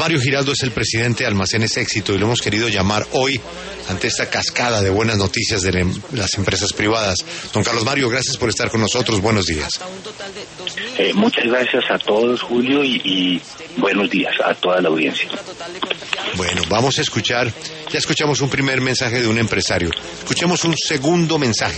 Mario Giraldo es el presidente de Almacenes Éxito y lo hemos querido llamar hoy ante esta cascada de buenas noticias de las empresas privadas. Don Carlos Mario, gracias por estar con nosotros. Buenos días. Muchas gracias a todos, Julio, y buenos días a toda la audiencia. Bueno, vamos a escuchar, ya escuchamos un primer mensaje de un empresario. Escuchemos un segundo mensaje.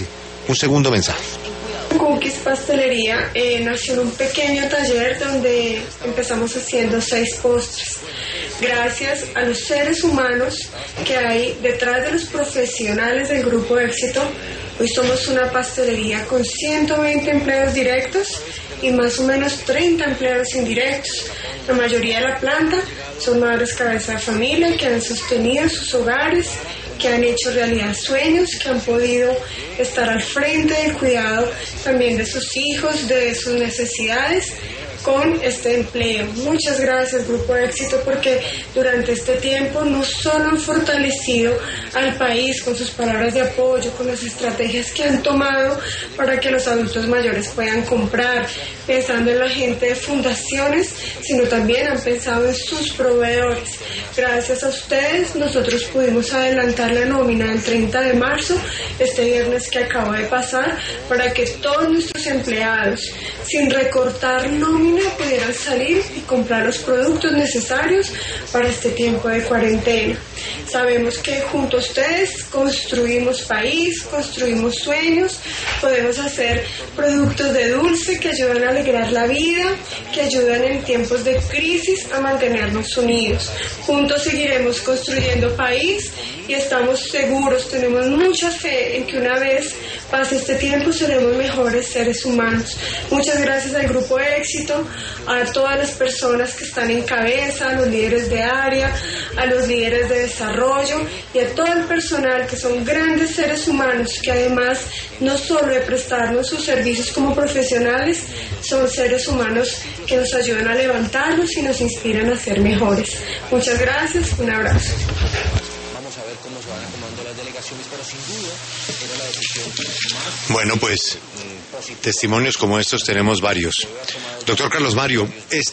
Cookies Pastelería nació en un pequeño taller donde empezamos haciendo 6 postres. Gracias a los seres humanos que hay detrás de los profesionales del Grupo Éxito, hoy somos una pastelería con 120 empleados directos y más o menos 30 empleados indirectos. La mayoría de la planta son madres cabeza de familia que han sostenido sus hogares, que han hecho realidad sueños, que han podido estar al frente del cuidado también de sus hijos, de sus necesidades con este empleo. Muchas gracias, Grupo Éxito, porque durante este tiempo no solo han fortalecido al país con sus palabras de apoyo, con las estrategias que han tomado para que los adultos mayores puedan comprar, pensando en la gente de fundaciones, sino también han pensado en sus proveedores. Gracias a ustedes, nosotros pudimos adelantar la nómina del 30 de marzo, este viernes que acaba de pasar, para que todos nuestros empleados, sin recortar nómina, pudieran salir y comprar los productos necesarios para este tiempo de cuarentena. Sabemos que junto a ustedes construimos país, construimos sueños, podemos hacer productos de dulce que ayudan a alegrar la vida, que ayudan en tiempos de crisis a mantenernos unidos. Juntos seguiremos construyendo país y estamos seguros, tenemos mucha fe en que una vez pase este tiempo seremos mejores seres humanos. Muchas gracias al Grupo Éxito, a todas las personas que están en cabeza, a los líderes de área, a los líderes de desarrollo y a todo el personal que son grandes seres humanos que además no solo de prestarnos sus servicios como profesionales, son seres humanos que nos ayudan a levantarnos y nos inspiran a ser mejores. Muchas gracias, un abrazo. Vamos a ver cómo se van acomodando las delegaciones, pero sin duda era la decisión más... Bueno, pues testimonios como estos tenemos varios. Doctor Carlos Mario,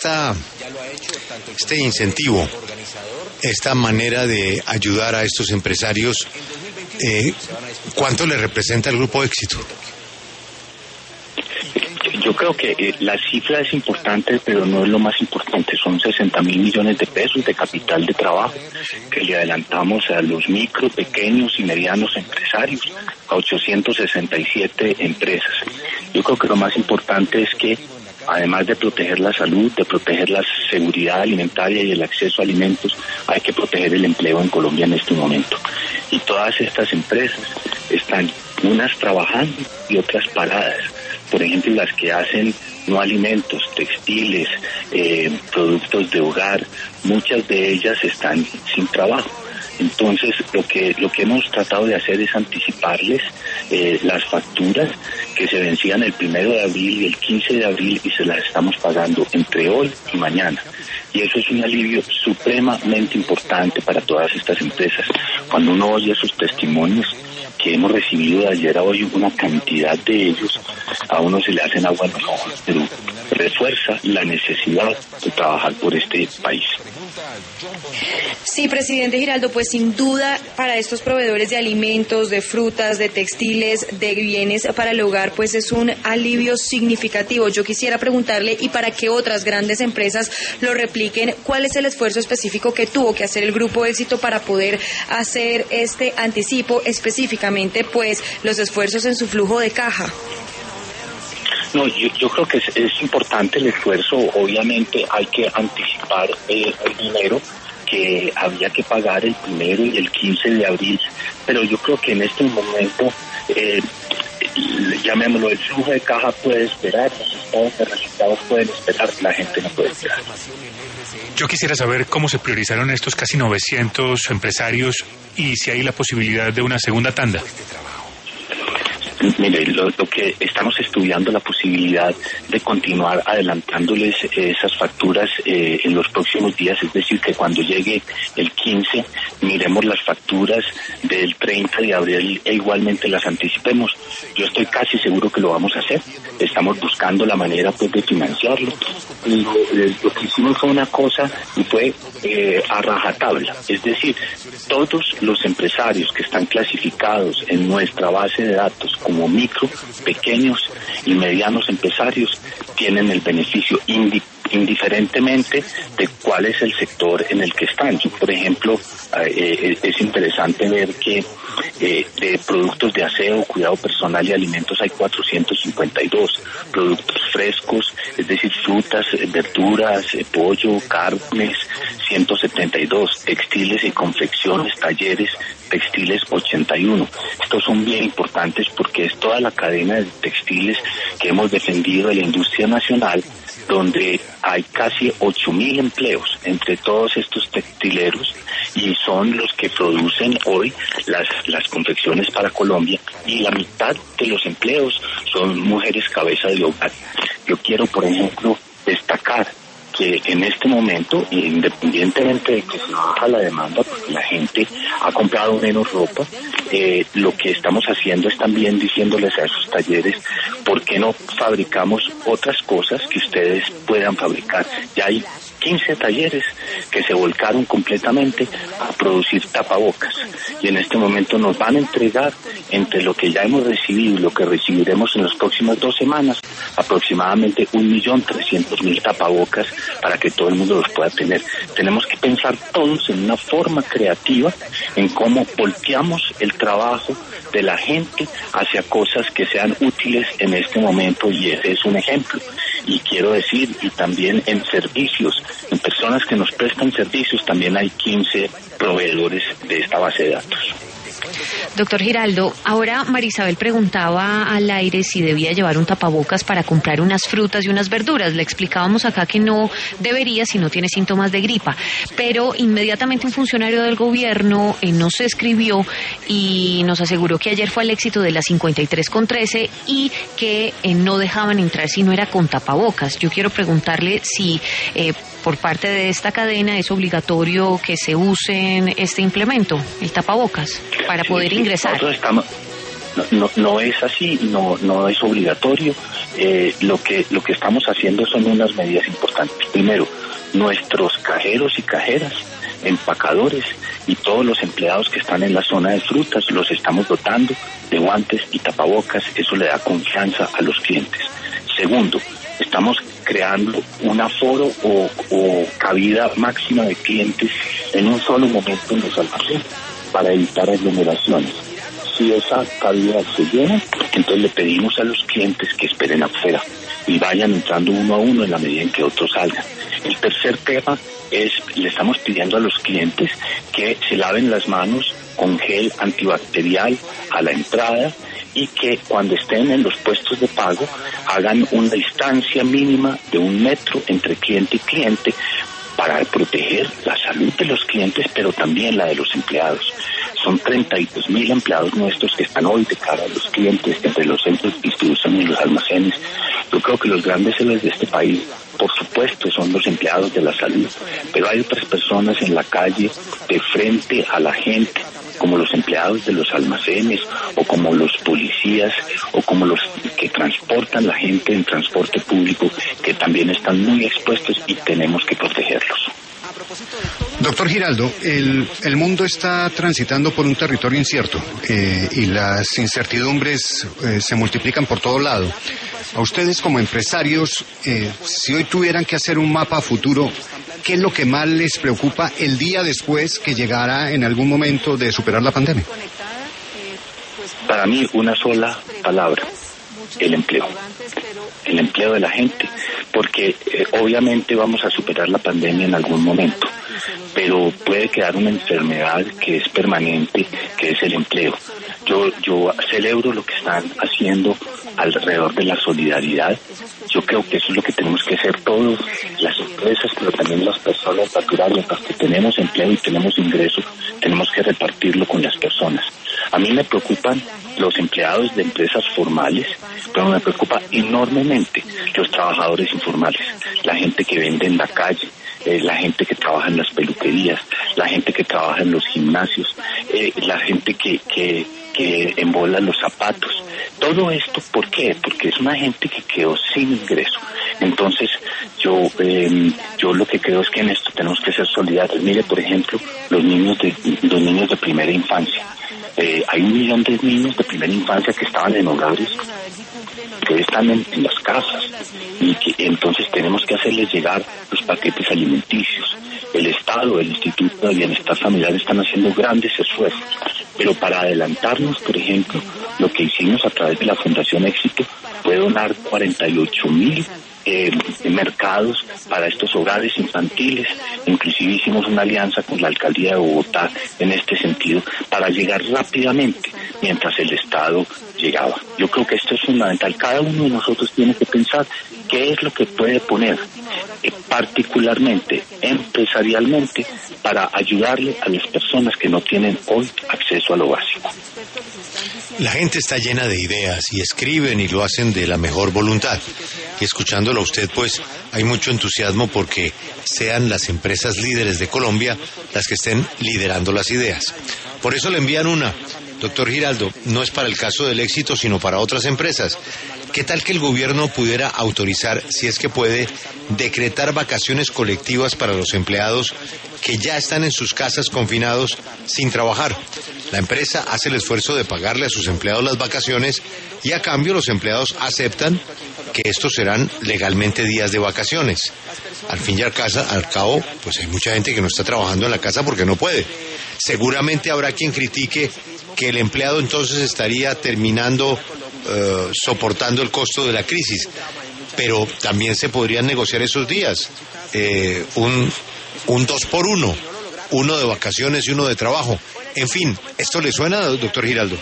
este incentivo, esta manera de ayudar a estos empresarios, ¿cuánto le representa al Grupo Éxito? Yo creo que la cifra es importante, pero no es lo más importante. Son 60.000 millones de pesos de capital de trabajo que le adelantamos a los micro, pequeños y medianos empresarios, a 867 empresas. Yo creo que lo más importante es que, además de proteger la salud, de proteger la seguridad alimentaria y el acceso a alimentos, hay que proteger el empleo en Colombia en este momento. Y todas estas empresas están unas trabajando y otras paradas. Por ejemplo, las que hacen no alimentos, textiles, productos de hogar, muchas de ellas están sin trabajo. Entonces, lo que hemos tratado de hacer es anticiparles las facturas que se vencían el 1 de abril y el 15 de abril y se las estamos pagando entre hoy y mañana. Y eso es un alivio supremamente importante para todas estas empresas. Cuando uno oye esos testimonios que hemos recibido de ayer a hoy, una cantidad de ellos, a uno se le hacen agua en los ojos, pero refuerza la necesidad de trabajar por este país. Sí, presidente Giraldo, pues sin duda para estos proveedores de alimentos, de frutas, de textiles, de bienes para el hogar, pues es un alivio significativo. Yo quisiera preguntarle, y para que otras grandes empresas lo repliquen, ¿cuál es el esfuerzo específico que tuvo que hacer el Grupo Éxito para poder hacer este anticipo, específicamente pues los esfuerzos en su flujo de caja? No, yo creo que es importante el esfuerzo. Obviamente hay que anticipar el dinero que había que pagar el 1 y el 15 de abril, pero yo creo que en este momento, llamémoslo, el flujo de caja puede esperar, los estados de resultados pueden esperar, la gente no puede esperar. Yo quisiera saber cómo se priorizaron estos casi 900 empresarios y si hay la posibilidad de una segunda tanda. Mire, lo que estamos estudiando la posibilidad de continuar adelantándoles esas facturas en los próximos días, es decir, que cuando llegue el 15 miremos las facturas del 30 de abril e igualmente las anticipemos. Yo estoy casi seguro que lo vamos a hacer. Estamos buscando la manera pues de financiarlo. Lo que hicimos fue una cosa y fue a rajatabla, es decir, todos los empresarios que están clasificados en nuestra base de datos como micro, pequeños y medianos empresarios tienen el beneficio indiferentemente de cuál es el sector en el que están. Yo, por ejemplo, es interesante ver que de productos de aseo, cuidado personal y alimentos hay 452, productos frescos, es decir, frutas, verduras, pollo, carnes, 172, textiles y confecciones, talleres, textiles 81. Estos son bien importantes porque es toda la cadena de textiles que hemos defendido de la industria nacional, donde hay casi 8.000 empleos entre todos estos textileros y son los que producen hoy las confecciones para Colombia, y la mitad de los empleos son mujeres cabeza de hogar. Yo quiero, por ejemplo, destacar que en este momento, independientemente de que se baja la demanda, porque la gente ha comprado menos ropa, lo que estamos haciendo es también diciéndoles a esos talleres, ¿por qué no fabricamos otras cosas que ustedes puedan fabricar? Ya hay 15 talleres que se volcaron completamente a producir tapabocas, y en este momento nos van a entregar, entre lo que ya hemos recibido y lo que recibiremos en las próximas 2 semanas, aproximadamente 1.300.000 tapabocas para que todo el mundo los pueda tener. Tenemos que pensar todos en una forma creativa en cómo volteamos el trabajo de la gente hacia cosas que sean útiles en este momento, y ese es un ejemplo. Y quiero decir, y también en servicios, en personas que nos prestan servicios, también hay 15 proveedores de esta base de datos. Doctor Giraldo, ahora Marisabel preguntaba al aire si debía llevar un tapabocas para comprar unas frutas y unas verduras. Le explicábamos acá que no debería si no tiene síntomas de gripa, pero inmediatamente un funcionario del gobierno nos escribió y nos aseguró que ayer fue el éxito de la 53/13 y que no dejaban entrar si no era con tapabocas. Yo quiero preguntarle si por parte de esta cadena es obligatorio que se usen este implemento, el tapabocas, para poder ingresar. No es así, no es obligatorio. Lo que estamos haciendo son unas medidas importantes. Primero, nuestros cajeros y cajeras, empacadores y todos los empleados que están en la zona de frutas los estamos dotando de guantes y tapabocas. Eso le da confianza a los clientes. Segundo, estamos creando un aforo o cabida máxima de clientes en un solo momento en los almacenes para evitar aglomeraciones. Si esa cabida se llena, entonces le pedimos a los clientes que esperen afuera y vayan entrando uno a uno en la medida en que otros salgan. El tercer tema es, le estamos pidiendo a los clientes que se laven las manos con gel antibacterial a la entrada y que cuando estén en los puestos de pago hagan una distancia mínima de 1 metro entre cliente y cliente para proteger la salud de los clientes, pero también la de los empleados. Son 32.000 empleados nuestros que están hoy de cara a los clientes, entre los centros de distribución y los almacenes. Yo creo que los grandes héroes de este país, por supuesto, son los empleados de la salud, pero hay otras personas en la calle, de frente a la gente, como los empleados de los almacenes, o como los policías, o como los que transportan la gente en transporte público, que también están muy expuestos y tenemos que protegerlos. Doctor Giraldo, el mundo está transitando por un territorio incierto y las incertidumbres se multiplican por todo lado. A ustedes como empresarios, si hoy tuvieran que hacer un mapa futuro, ¿qué es lo que más les preocupa el día después que llegara en algún momento de superar la pandemia? Para mí, una sola palabra: el empleo. El empleo de la gente, porque obviamente vamos a superar la pandemia en algún momento, pero puede quedar una enfermedad que es permanente, que es el empleo. Yo celebro lo que están haciendo alrededor de la solidaridad. Yo creo que eso es lo que tenemos que hacer todos, las empresas, pero también las personas naturales, las que tenemos empleo y tenemos ingresos, tenemos que repartirlo con las personas. A mí me preocupan los empleados de empresas formales, pero me preocupa enormemente los trabajadores informales, la gente que vende en la calle, la gente que trabaja en las peluquerías, la gente que trabaja en los gimnasios, la gente que embola los zapatos. Todo esto, ¿por qué? Porque es una gente que quedó sin ingreso. Entonces, yo lo que creo es que en esto tenemos que ser solidarios. Mire, por ejemplo, los niños de primera infancia. Hay 1 millón de niños de primera infancia que estaban en hogares que están en las casas, y que entonces tenemos que hacerles llegar los paquetes alimenticios. El Estado, el Instituto de Bienestar Familiar están haciendo grandes esfuerzos, pero para adelantarnos, por ejemplo, lo que hicimos a través de la Fundación Éxito fue donar 48.000 mercados para estos hogares infantiles. Inclusive hicimos una alianza con la Alcaldía de Bogotá en este sentido para llegar rápidamente mientras el Estado llegaba. Yo creo que esto es fundamental. Cada uno de nosotros tiene que pensar qué es lo que puede poner, particularmente empresarialmente, para ayudarle a las personas que no tienen hoy acceso a lo básico. La gente está llena de ideas y escriben y lo hacen de la mejor voluntad. Y escuchándolo a usted, pues, hay mucho entusiasmo porque sean las empresas líderes de Colombia las que estén liderando las ideas. Por eso le envían una. Doctor Giraldo, no es para el caso del Éxito, sino para otras empresas. ¿Qué tal que el gobierno pudiera autorizar, si es que puede, decretar vacaciones colectivas para los empleados que ya están en sus casas confinados sin trabajar? La empresa hace el esfuerzo de pagarle a sus empleados las vacaciones y a cambio los empleados aceptan que estos serán legalmente días de vacaciones. Al fin y al cabo, pues hay mucha gente que no está trabajando en la casa porque no puede. Seguramente habrá quien critique que el empleado entonces estaría terminando soportando el costo de la crisis, pero también se podrían negociar esos días, un 2x1, uno de vacaciones y uno de trabajo. En fin, ¿esto le suena, doctor Giraldo?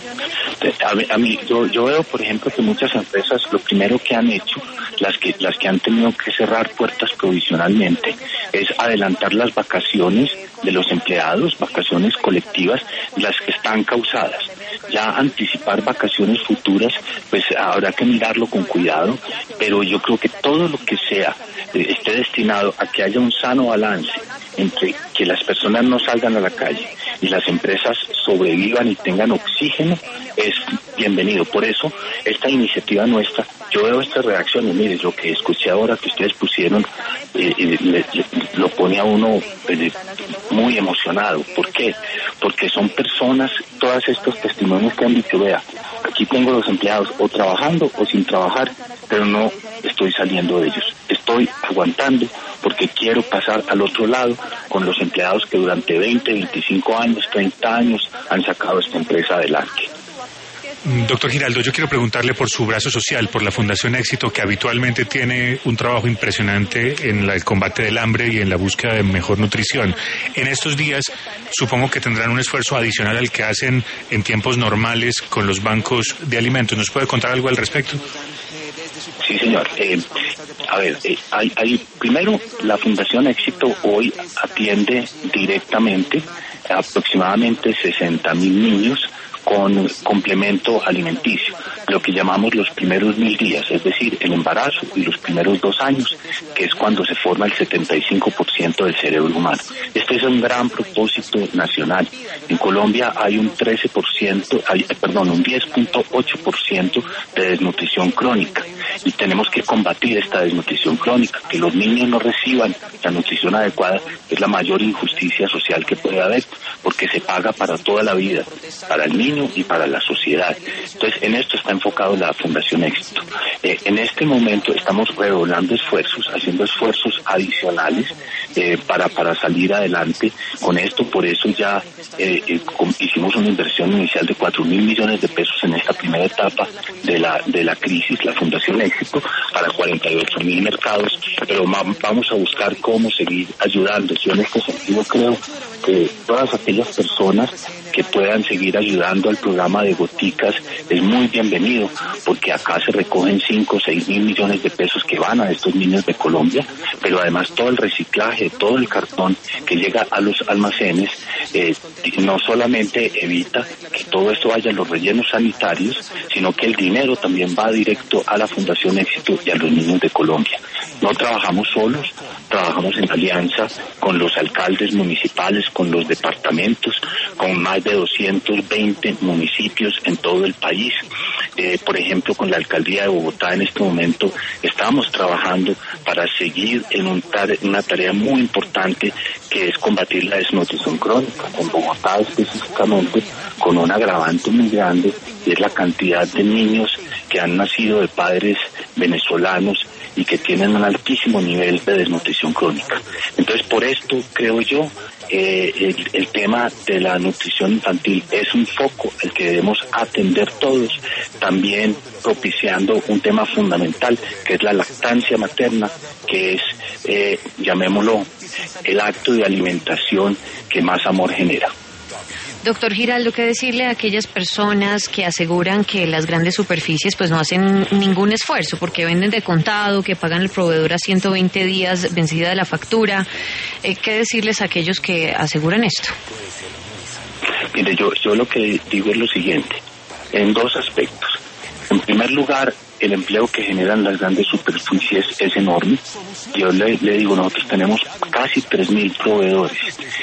A mí yo veo, por ejemplo, que muchas empresas lo primero que han hecho, las que han tenido que cerrar puertas provisionalmente, es adelantar las vacaciones de los empleados, vacaciones colectivas, las que están causadas. Ya anticipar vacaciones futuras, pues habrá que mirarlo con cuidado, pero yo creo que todo lo que sea esté destinado a que haya un sano balance entre que las personas no salgan a la calle y las empresas sobrevivan y tengan oxígeno, es bienvenido. Por eso, esta iniciativa nuestra, yo veo estas reacciones, mire, lo que escuché ahora que ustedes pusieron, lo pone a uno muy emocionado. ¿Por qué? Porque son personas, todos estos testimonios que han dicho, vea, aquí tengo los empleados o trabajando o sin trabajar, pero no estoy saliendo de ellos. Estoy aguantando porque quiero pasar al otro lado con los empleados que durante 20, 25 años, 30 años han sacado esta empresa adelante. Doctor Giraldo, yo quiero preguntarle por su brazo social, por la Fundación Éxito, que habitualmente tiene un trabajo impresionante en el combate del hambre y en la búsqueda de mejor nutrición. En estos días, supongo que tendrán un esfuerzo adicional al que hacen en tiempos normales con los bancos de alimentos. ¿Nos puede contar algo al respecto? Sí, señor. Primero, la Fundación Éxito hoy atiende directamente a aproximadamente 60,000 niños con complemento alimenticio, lo que llamamos los primeros 1.000 días, es decir, el embarazo y los primeros 2 años, que es cuando se forma el 75% del cerebro humano. Este es un gran propósito nacional. En Colombia hay un 10.8% de desnutrición crónica, y tenemos que combatir esta desnutrición crónica. Que los niños no reciban la nutrición adecuada es la mayor injusticia social que puede haber, porque se paga para toda la vida, para el niño y para la sociedad. Entonces, en esto está enfocado la Fundación Éxito. En este momento estamos redoblando esfuerzos, haciendo esfuerzos adicionales para salir adelante con esto. Por eso ya hicimos una inversión inicial de 4.000 millones de pesos en esta primera etapa de la crisis, la Fundación Éxito, para 48.000 mercados, pero vamos a buscar cómo seguir ayudando. Yo en este sentido creo todas aquellas personas que puedan seguir ayudando al programa de goticas es muy bienvenido, porque acá se recogen 5 o 6 mil millones de pesos que van a estos niños de Colombia, pero además todo el reciclaje, todo el cartón que llega a los almacenes, no solamente evita que todo esto vaya a los rellenos sanitarios, sino que el dinero también va directo a la Fundación Éxito y a los niños de Colombia. No trabajamos solos, trabajamos en alianza con los alcaldes municipales, con los departamentos, con más de 220 municipios en todo el país. Por ejemplo, con la alcaldía de Bogotá en este momento estamos trabajando para seguir en una tarea muy importante, que es combatir la desnutrición crónica. En Bogotá específicamente, con un agravante muy grande, y es la cantidad de niños que han nacido de padres venezolanos y que tienen un altísimo nivel de desnutrición crónica. Entonces, por esto creo yo, el tema de la nutrición infantil es un foco el que debemos atender todos, también propiciando un tema fundamental, que es la lactancia materna, que es, llamémoslo, el acto de alimentación que más amor genera. Doctor Giraldo, ¿qué decirle a aquellas personas que aseguran que las grandes superficies pues no hacen ningún esfuerzo porque venden de contado, que pagan al proveedor a 120 días vencida de la factura? ¿Qué decirles a aquellos que aseguran esto? Mire, yo lo que digo es lo siguiente, en dos aspectos. En primer lugar, el empleo que generan las grandes superficies es enorme. Yo le digo, nosotros tenemos casi 3.000 proveedores.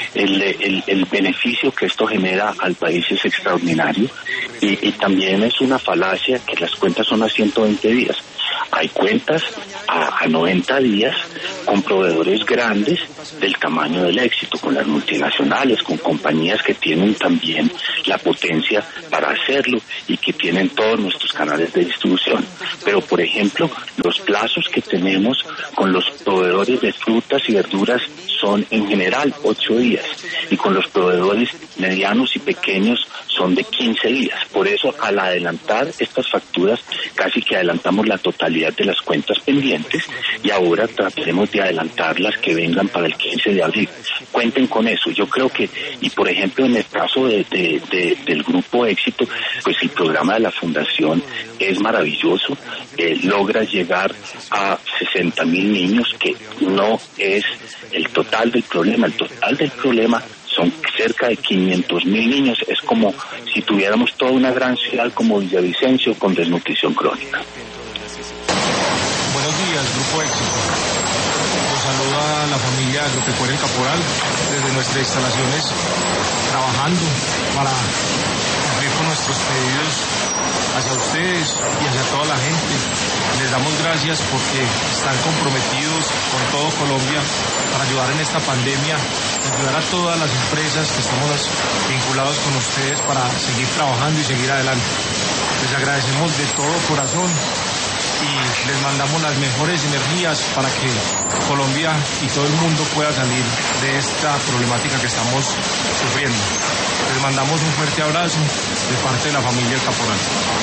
El beneficio que esto genera al país es extraordinario, y también es una falacia que las cuentas son a 120 días. Hay cuentas a 90 días con proveedores grandes del tamaño del Éxito, con las multinacionales, con compañías que tienen también la potencia para hacerlo y que tienen todos nuestros canales de distribución. Pero, por ejemplo, los plazos que tenemos con los proveedores de frutas y verduras son en general 8 días, y con los proveedores medianos y pequeños son de 15 días. Por eso, al adelantar estas facturas, casi que adelantamos la totalidad de las cuentas pendientes, y ahora trataremos de adelantar las que vengan para el 15 de abril. Cuenten con eso. Yo creo que, y por ejemplo, en el caso del Grupo Éxito, pues el programa de la Fundación es maravilloso, logra llegar a 60.000 niños, que no es el total del problema. El total del problema son cerca de 500.000 niños. Es como si tuviéramos toda una gran ciudad como Villavicencio con desnutrición crónica. Buenos días, Grupo Éxito. Los saluda la familia Agropecuaria El Caporal desde nuestras instalaciones, trabajando para cumplir con nuestros pedidos hacia ustedes y hacia toda la gente. Les damos gracias porque están comprometidos con todo Colombia para ayudar en esta pandemia, ayudar a todas las empresas que estamos vinculados con ustedes para seguir trabajando y seguir adelante. Les agradecemos de todo corazón y les mandamos las mejores energías para que Colombia y todo el mundo pueda salir de esta problemática que estamos sufriendo. Les mandamos un fuerte abrazo de parte de la familia El Caporal.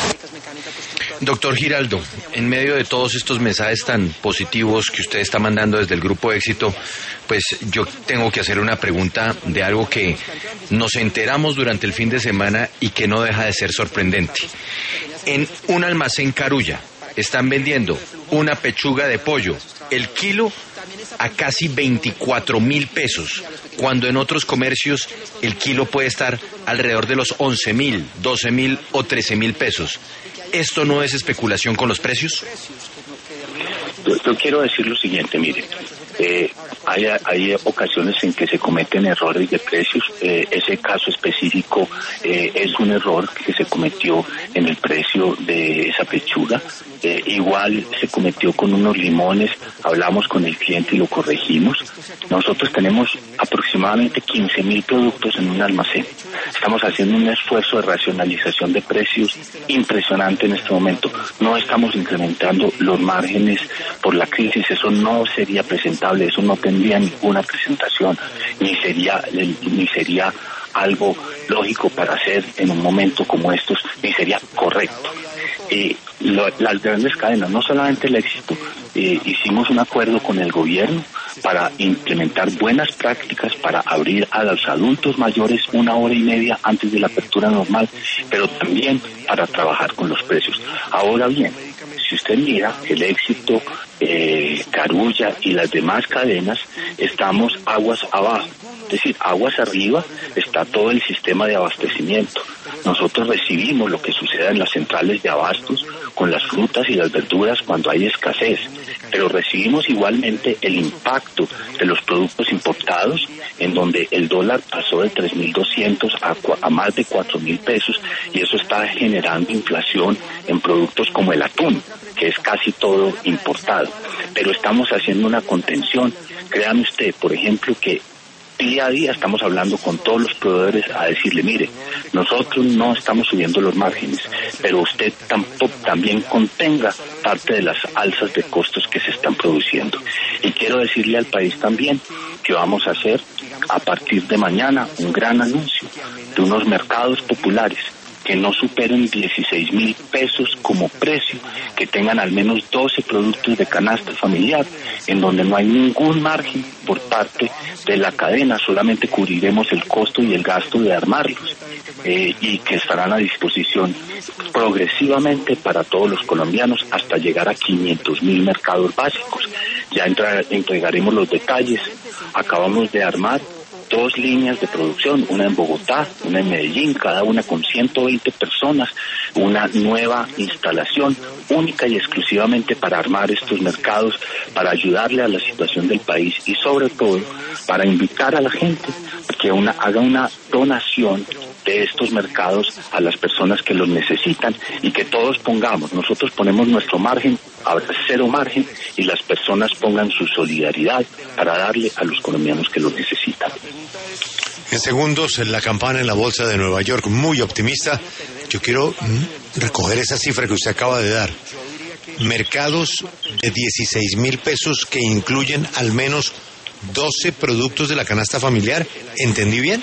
Doctor Giraldo, en medio de todos estos mensajes tan positivos que usted está mandando desde el Grupo Éxito, pues yo tengo que hacer una pregunta de algo que nos enteramos durante el fin de semana y que no deja de ser sorprendente. En un almacén Carulla están vendiendo una pechuga de pollo, el kilo, a casi 24.000 pesos, cuando en otros comercios el kilo puede estar alrededor de los 11.000, 12.000 o 13.000 pesos. ¿Esto no es especulación con los precios? Yo quiero decir lo siguiente, mire, hay ocasiones en que se cometen errores de precios. Ese caso específico es un error que se cometió en el precio de esa pechuga. Igual se cometió con unos limones, hablamos con el cliente y lo corregimos. Nosotros tenemos aproximadamente 15.000 productos en un almacén. Estamos haciendo un esfuerzo de racionalización de precios impresionante en este momento. No estamos incrementando los márgenes por la crisis. Eso no sería presentable, eso no tendría ninguna presentación, ni sería algo lógico para hacer en un momento como estos, ni sería correcto. Las grandes cadenas, no solamente el Éxito, hicimos un acuerdo con el gobierno para implementar buenas prácticas, para abrir a los adultos mayores 1 hora y media antes de la apertura normal, pero también para trabajar con los precios. Ahora bien, si usted mira el Éxito, Carulla y las demás cadenas, estamos aguas abajo. Es decir, aguas arriba está todo el sistema de abastecimiento. Nosotros recibimos lo que sucede en las centrales de abastos con las frutas y las verduras cuando hay escasez, pero recibimos igualmente el impacto de los productos importados, en donde el dólar pasó de 3.200 a más de 4.000 pesos, y eso está generando inflación en productos como el atún, que es casi todo importado. Pero estamos haciendo una contención. Créame usted, por ejemplo, que día a día estamos hablando con todos los proveedores a decirle, mire, nosotros no estamos subiendo los márgenes, pero usted también contenga parte de las alzas de costos que se están produciendo. Y quiero decirle al país también que vamos a hacer a partir de mañana un gran anuncio de unos mercados populares que no superen 16.000 pesos como precio, que tengan al menos 12 productos de canasta familiar, en donde no hay ningún margen por parte de la cadena, solamente cubriremos el costo y el gasto de armarlos, y que estarán a disposición progresivamente para todos los colombianos hasta llegar a 500.000 mercados básicos. Ya entregaremos los detalles. Acabamos de armar 2 líneas de producción, una en Bogotá, una en Medellín, cada una con 120 personas, una nueva instalación única y exclusivamente para armar estos mercados, para ayudarle a la situación del país y sobre todo para invitar a la gente que haga una donación de estos mercados a las personas que los necesitan y que todos pongamos, nosotros ponemos nuestro margen, habrá 0 margen y las personas pongan su solidaridad para darle a los colombianos que lo necesitan. En segundos, la campana en la bolsa de Nueva York, muy optimista. Yo quiero recoger esa cifra que usted acaba de dar. Mercados de 16.000 pesos que incluyen al menos 12 productos de la canasta familiar. ¿Entendí bien?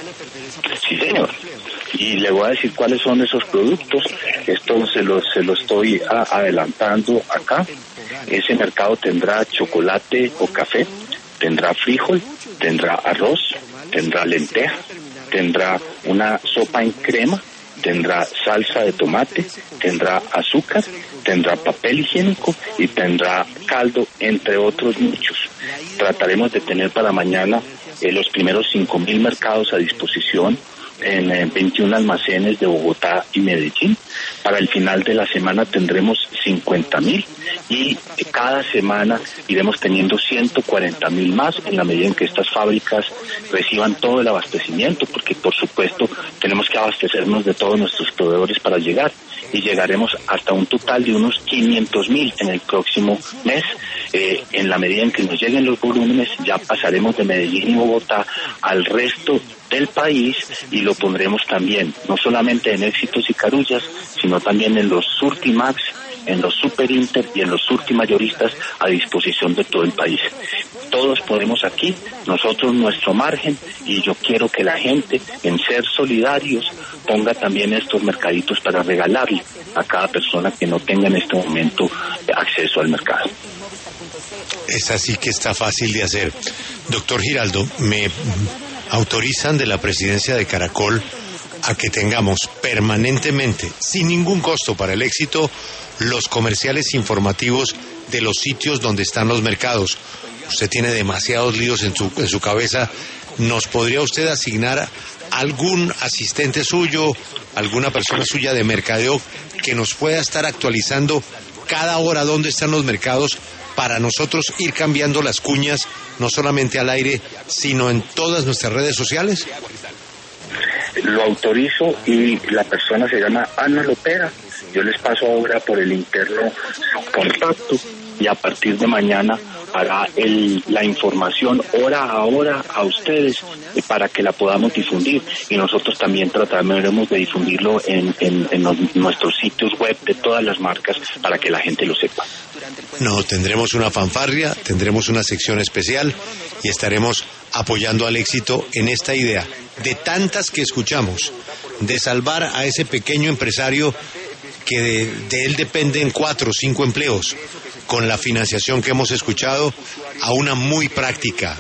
Sí, señor. Y le voy a decir cuáles son esos productos. Esto se lo estoy adelantando acá. Ese mercado tendrá chocolate o café, tendrá frijol, tendrá arroz, tendrá lenteja, tendrá una sopa en crema, tendrá salsa de tomate, tendrá azúcar, tendrá papel higiénico y tendrá caldo, entre otros muchos. Trataremos de tener para mañana los primeros 5.000 mercados a disposición en 21 almacenes de Bogotá y Medellín. Para el final de la semana tendremos 50.000 y cada semana iremos teniendo 140.000 más en la medida en que estas fábricas reciban todo el abastecimiento, porque por supuesto tenemos que abastecernos de todos nuestros proveedores para llegar, y llegaremos hasta un total de unos 500.000 en el próximo mes. En la medida en que nos lleguen los volúmenes ya pasaremos de Medellín y Bogotá al resto del país y lo pondremos también, no solamente en Éxitos y Carullas, sino también en los Surtimax, en los Super Inter y en los Surtimayoristas a disposición de todo el país. Todos podemos aquí, nosotros nuestro margen, y yo quiero que la gente, en ser solidarios, ponga también estos mercaditos para regalarle a cada persona que no tenga en este momento acceso al mercado. Es así que está fácil de hacer. Doctor Giraldo, me autorizan de la presidencia de Caracol a que tengamos permanentemente, sin ningún costo para el Éxito, los comerciales informativos de los sitios donde están los mercados. Usted tiene demasiados líos en su cabeza. ¿Nos podría usted asignar algún asistente suyo, alguna persona suya de mercadeo que nos pueda estar actualizando cada hora dónde están los mercados para nosotros ir cambiando las cuñas, no solamente al aire, sino en todas nuestras redes sociales? Lo autorizo y la persona se llama Ana Lopera. Yo les paso ahora por el interno su contacto y a partir de mañana hará la información hora a hora a ustedes para que la podamos difundir, y nosotros también trataremos de difundirlo en nuestros sitios web de todas las marcas para que la gente lo sepa. No, tendremos una fanfarria, tendremos una sección especial y estaremos apoyando al Éxito en esta idea de tantas que escuchamos, de salvar a ese pequeño empresario que de él dependen 4 o 5 empleos. con la financiación que hemos escuchado, a una muy práctica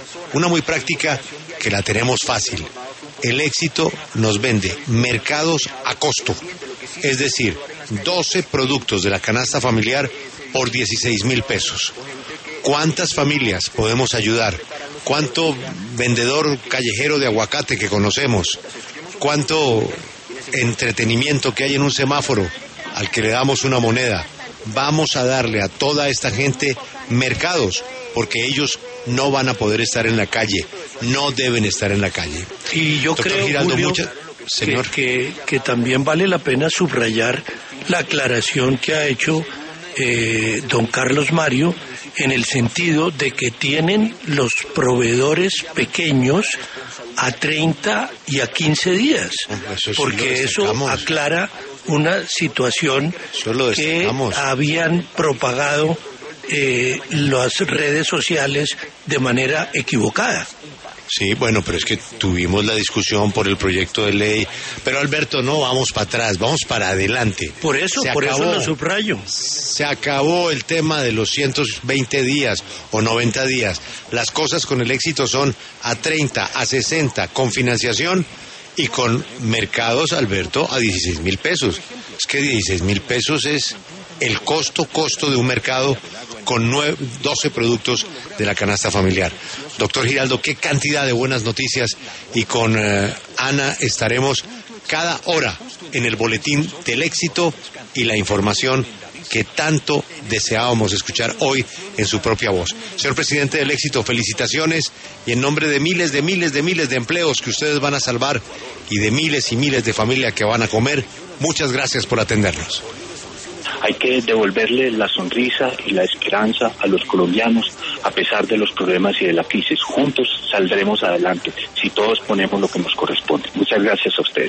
que la tenemos fácil. El Éxito nos vende mercados a costo, es decir, 12 productos de la canasta familiar por 16.000 pesos. ¿Cuántas familias podemos ayudar? ¿Cuánto vendedor callejero de aguacate que conocemos? ¿Cuánto entretenimiento que hay en un semáforo al que le damos una moneda? Vamos a darle a toda esta gente mercados, porque ellos no van a poder estar en la calle, no deben estar en la calle. Y yo Doctor creo, Giraldo, Julio, señor. que también vale la pena subrayar la aclaración que ha hecho don Carlos Mario, en el sentido de que tienen los proveedores pequeños a 30 y a 15 días, porque eso aclara una situación que habían propagado las redes sociales de manera equivocada. Sí, bueno, pero es que tuvimos la discusión por el proyecto de ley. Pero Alberto, no vamos para atrás, vamos para adelante. Por eso lo subrayo. Se acabó el tema de los 120 días o 90 días. Las cosas con el Éxito son a 30, a 60, con financiación y con mercados, Alberto, a 16.000 pesos. Es que 16.000 pesos es el costo de un mercado con 12 productos de la canasta familiar. Doctor Giraldo, qué cantidad de buenas noticias, y con Ana estaremos cada hora en el boletín del Éxito y la información que tanto deseábamos escuchar hoy en su propia voz. Señor presidente del Éxito, felicitaciones, y en nombre de miles de empleos que ustedes van a salvar y de miles y miles de familias que van a comer, muchas gracias por atendernos. Hay que devolverle la sonrisa y la esperanza a los colombianos a pesar de los problemas y de la crisis. Juntos saldremos adelante si todos ponemos lo que nos corresponde. Muchas gracias a ustedes.